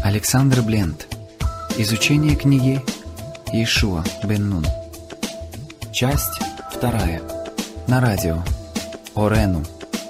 Александр Блент. Изучение книги Иешуа бен Нун. Часть 2. На радио Орену.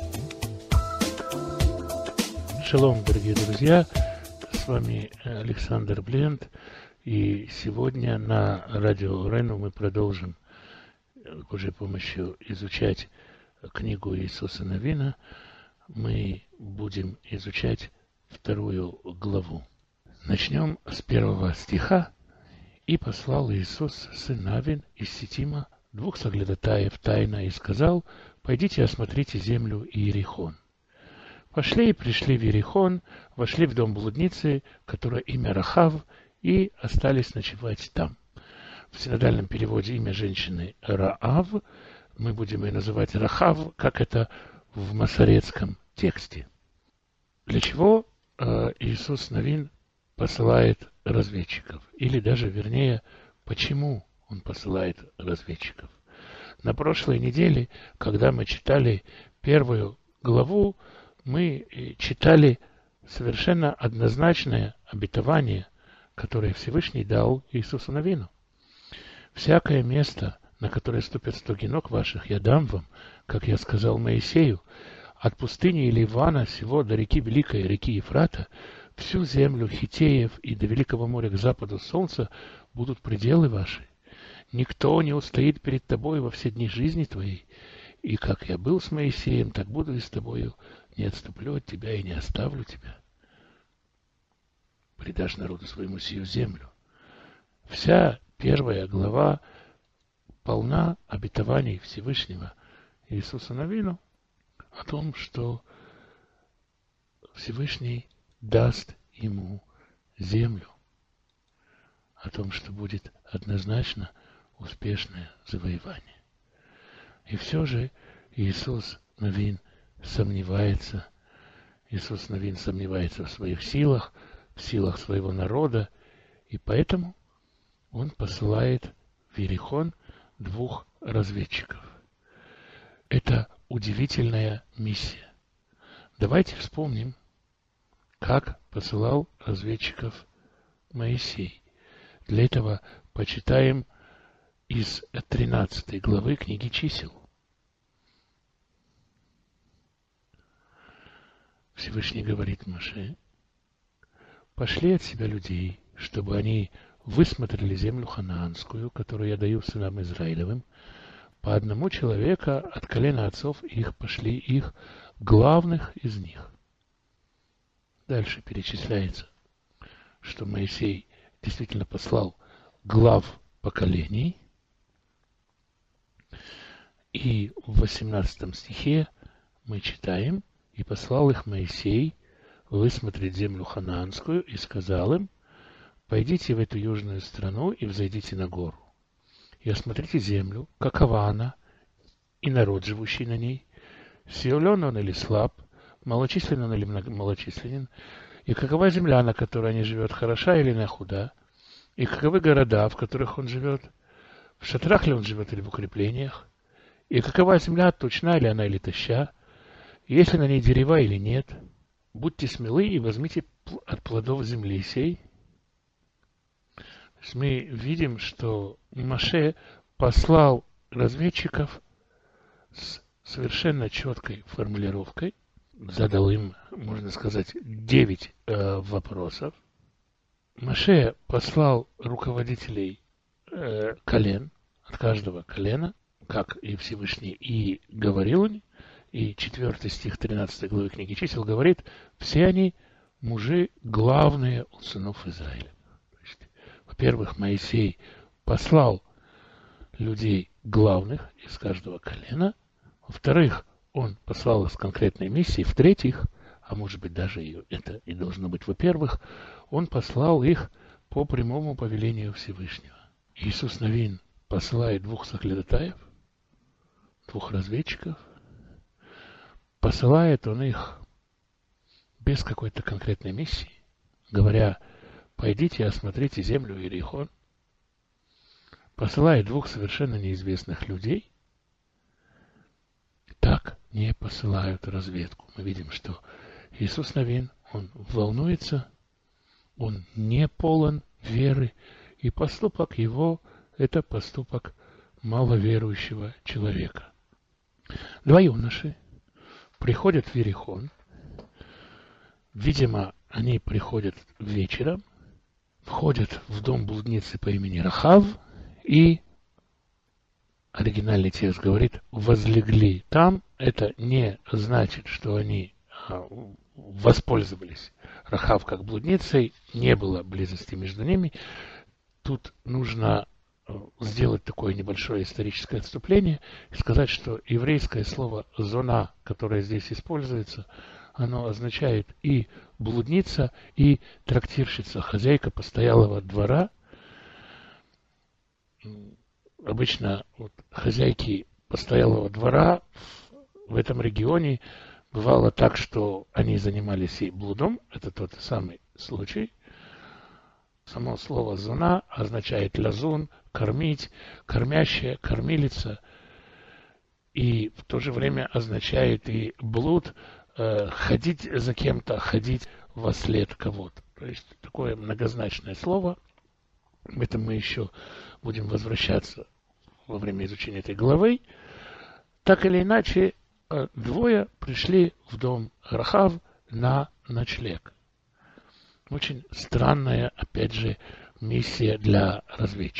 Шалом, дорогие друзья, с вами Александр Блент, и сегодня на радио Орену мы продолжим Божьей помощью изучать книгу Иисуса Навина. Мы будем изучать 2 главу. Начнем с 1 стиха. «И послал Иисус, сын Навин, из Ситима 2 соглядатаев тайно, и сказал: пойдите осмотрите землю Иерихон. Пошли и пришли в Иерихон, вошли в дом блудницы, которое имя Рахав, и остались ночевать там». В синодальном переводе имя женщины Раав, мы будем ее называть Рахав, как это в масорецком тексте. Для чего Иисус Навин посылает разведчиков? Или даже, вернее, почему он посылает разведчиков? На прошлой неделе, когда мы читали 1 главу, мы читали совершенно однозначное обетование, которое Всевышний дал Иисусу Навину. «Всякое место, на которое ступят стоги ног ваших, я дам вам, как я сказал Моисею, от пустыни Ливана сего до реки Великой, реки Ефрата, всю землю Хиттеев и до Великого моря к западу солнца будут пределы ваши. Никто не устоит перед тобой во все дни жизни твоей, и как я был с Моисеем, так буду и с тобою, не отступлю от тебя и не оставлю тебя. Предашь народу своему сию землю». Вся 1 глава полна обетований Всевышнего Иисуса Навину о том, что Всевышний даст ему землю, о том, что будет однозначно успешное завоевание. И все же Иисус Навин сомневается. Иисус Навин сомневается в своих силах, в силах своего народа, и поэтому он посылает в Иерихон 2 разведчиков. Это удивительная миссия. Давайте вспомним, как посылал разведчиков Моисей. Для этого почитаем из 13 главы книги Чисел. Всевышний говорит Моше: «Пошли от себя людей, чтобы они высмотрели землю ханаанскую, которую я даю сынам Израилевым. По одному человека от колена отцов их пошли их, главных из них». Дальше перечисляется, что Моисей действительно послал глав поколений. И в 18 стихе мы читаем: «И послал их Моисей высмотреть землю ханаанскую, и сказал им: пойдите в эту южную страну и взойдите на гору, и осмотрите землю, какова она, и народ, живущий на ней, силен он или слаб, малочислен он или малочисленен, и какова земля, на которой они живет, хороша или она худа, и каковы города, в которых он живет, в шатрах ли он живет или в укреплениях, и какова земля, точна ли она или тоща, есть ли на ней дерева или нет. Будьте смелы и возьмите от плодов земли сей». То есть мы видим, что Моше послал разведчиков с совершенно четкой формулировкой, задал им, можно сказать, 9 вопросов. Моше послал руководителей колен, от каждого колена, как и Всевышний и говорил им, и 4 стих 13 главы книги Чисел говорит: все они мужи главные у сынов Израиля. То есть, во-первых, Моисей послал людей главных из каждого колена. Во-вторых, он послал их с конкретной миссией. В-третьих, а может быть даже это и должно быть во-первых, он послал их по прямому повелению Всевышнего. Иисус Навин посылает 2 соглядатаев, 2 разведчиков. Посылает он их без какой-то конкретной миссии, говоря: пойдите и осмотрите землю Иерихон. Посылает 2 совершенно неизвестных людей. Так не посылают разведку. Мы видим, что Иисус Навин, он волнуется, он не полон веры, и поступок его – это поступок маловерующего человека. Два юноши приходят в Иерихон. Видимо, они приходят вечером, входят в дом блудницы по имени Рахав и, оригинальный текст говорит, возлегли там. Это не значит, что они воспользовались Рахав как блудницей, не было близости между ними. Тут нужно сделать такое небольшое историческое отступление и сказать, что еврейское слово «зона», которое здесь используется, оно означает и блудница, и трактирщица, хозяйка постоялого двора. Обычно хозяйки постоялого двора в этом регионе бывало так, что они занимались и блудом, это тот самый случай. Само слово «зона» означает лязун, кормить, кормящая, кормилица, и в то же время означает и блуд, ходить за кем-то, ходить во след кого-то. То есть такое многозначное слово. В этом мы еще будем возвращаться во время изучения этой главы. Так или иначе, двое пришли в дом Рахав на ночлег. Очень странная, опять же, миссия для разведчиков.